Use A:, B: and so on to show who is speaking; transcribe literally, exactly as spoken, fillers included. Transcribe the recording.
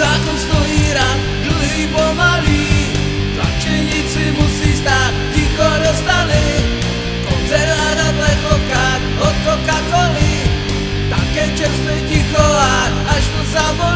A: Zákon stojí rád, dlhý pomalý, tlačenici musí stát, ticho dostali. Konzervát a plechovkách od Coca-Coly, také čerstvé ticho, až to zabolí.